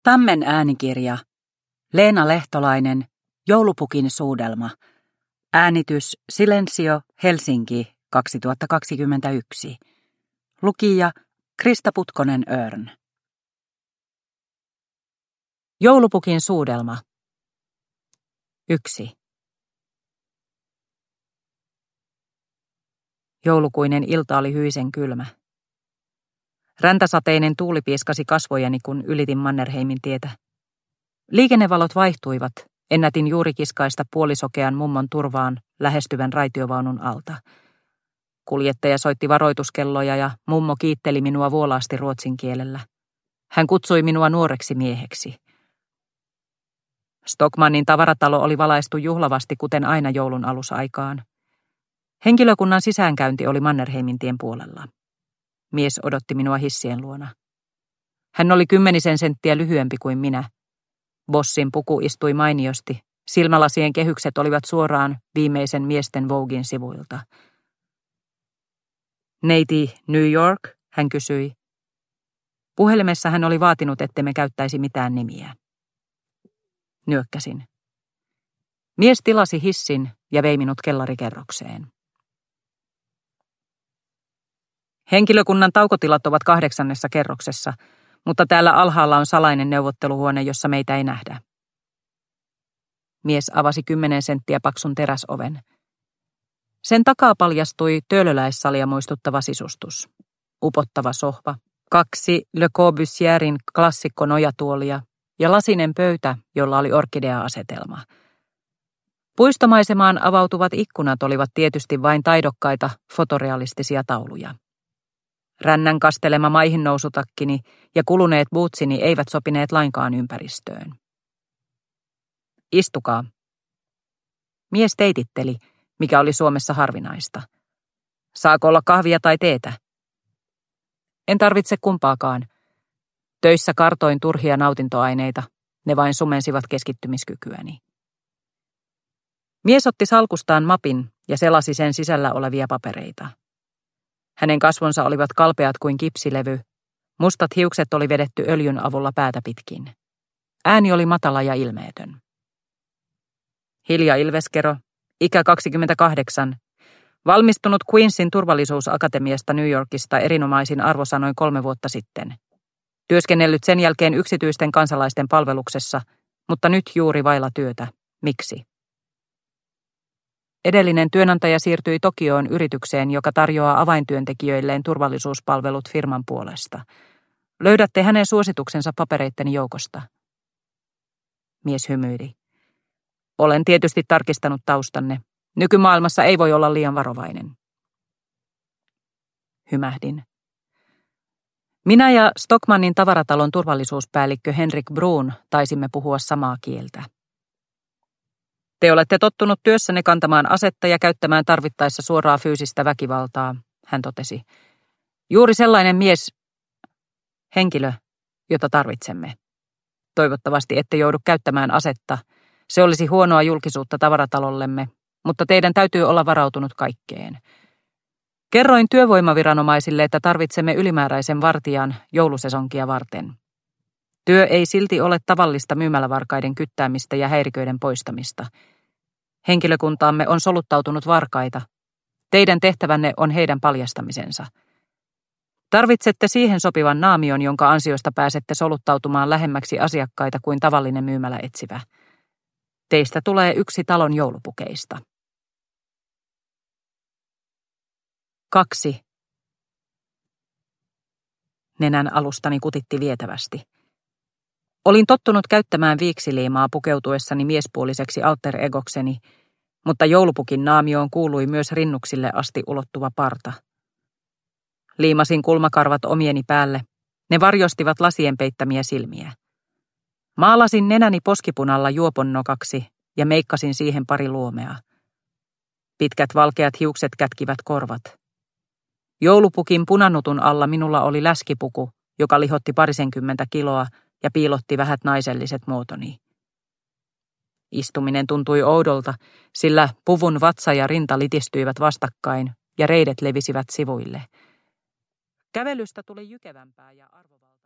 Tammen äänikirja. Leena Lehtolainen. Joulupukin suudelma. Äänitys Silensio, Helsinki, 2021. Lukija Krista Putkonen-Örn. Joulupukin suudelma. 1. Joulukuinen ilta oli hyisen kylmä. Räntäsateinen tuuli pieskasi kasvojani, kun ylitin Mannerheimin tietä. Liikennevalot vaihtuivat. Ennätin juuri kiskaista puolisokean mummon turvaan lähestyvän raitiovaunun alta. Kuljettaja soitti varoituskelloja ja mummo kiitteli minua vuolaasti ruotsin kielellä. Hän kutsui minua nuoreksi mieheksi. Stockmannin tavaratalo oli valaistu juhlavasti, kuten aina joulun alusaikaan. Henkilökunnan sisäänkäynti oli Mannerheimin tien puolella. Mies odotti minua hissien luona. Hän oli 10 senttiä lyhyempi kuin minä. Bossin puku istui mainiosti. Silmälasien kehykset olivat suoraan viimeisen miesten Voguein sivuilta. Neiti New York, hän kysyi. Puhelimessa hän oli vaatinut, ettemme käyttäisi mitään nimiä. Nyökkäsin. Mies tilasi hissin ja vei minut kellarikerrokseen. Henkilökunnan taukotilat ovat 8. kerroksessa, mutta täällä alhaalla on salainen neuvotteluhuone, jossa meitä ei nähdä. Mies avasi 10 senttiä paksun teräsoven. Sen takaa paljastui töölöläissalia muistuttava sisustus. Upottava sohva, 2 Le Corbusierin klassikko nojatuolia ja lasinen pöytä, jolla oli orkidea-asetelma. Puistomaisemaan avautuvat ikkunat olivat tietysti vain taidokkaita fotorealistisia tauluja. Rännän kastelema maihinnousutakkini ja kuluneet bootsini eivät sopineet lainkaan ympäristöön. Istukaa. Mies teititteli, mikä oli Suomessa harvinaista. Saako olla kahvia tai teetä? En tarvitse kumpaakaan. Töissä kartoin turhia nautintoaineita. Ne vain sumensivat keskittymiskykyäni. Mies otti salkustaan mapin ja selasi sen sisällä olevia papereita. Hänen kasvonsa olivat kalpeat kuin kipsilevy. Mustat hiukset oli vedetty öljyn avulla päätä pitkin. Ääni oli matala ja ilmeetön. Hilja Ilveskero, ikä 28, valmistunut Queensin turvallisuusakatemiasta New Yorkista erinomaisin arvosanoin 3 vuotta sitten. Työskennellyt sen jälkeen yksityisten kansalaisten palveluksessa, mutta nyt juuri vailla työtä. Miksi? Edellinen työnantaja siirtyi Tokioon yritykseen, joka tarjoaa avaintyöntekijöilleen turvallisuuspalvelut firman puolesta. Löydätte hänen suosituksensa papereitteni joukosta. Mies hymyili. Olen tietysti tarkistanut taustanne. Nykymaailmassa ei voi olla liian varovainen. Hymähdin. Minä ja Stockmannin tavaratalon turvallisuuspäällikkö Henrik Bruun taisimme puhua samaa kieltä. Te olette tottunut työssänne kantamaan asetta ja käyttämään tarvittaessa suoraa fyysistä väkivaltaa, hän totesi. Juuri sellainen henkilö, jota tarvitsemme. Toivottavasti ette joudu käyttämään asetta. Se olisi huonoa julkisuutta tavaratalollemme, mutta teidän täytyy olla varautunut kaikkeen. Kerroin työvoimaviranomaisille, että tarvitsemme ylimääräisen vartijan joulusesonkia varten. Työ ei silti ole tavallista myymälävarkaiden kyttäämistä ja häiriköiden poistamista. Henkilökuntaamme on soluttautunut varkaita. Teidän tehtävänne on heidän paljastamisensa. Tarvitsette siihen sopivan naamion, jonka ansiosta pääsette soluttautumaan lähemmäksi asiakkaita kuin tavallinen myymäläetsivä. Teistä tulee yksi talon joulupukeista. 2. Nenän alustani kutitti vietävästi. Olin tottunut käyttämään viiksiliimaa pukeutuessani miespuoliseksi alter egokseni, mutta joulupukin naamioon kuului myös rinnuksille asti ulottuva parta. Liimasin kulmakarvat omieni päälle. Ne varjostivat lasien peittämiä silmiä. Maalasin nenäni poskipunalla juopon nokaksi ja meikkasin siihen pari luomea. Pitkät valkeat hiukset kätkivät korvat. Joulupukin punanutun alla minulla oli läskipuku, joka lihotti 20 kiloa ja piilotti vähät naiselliset muotoni. Istuminen tuntui oudolta, sillä puvun vatsa ja rinta litistyivät vastakkain ja reidet levisivät sivuille. Kävelystä tuli jykevämpää ja arvovaltaa.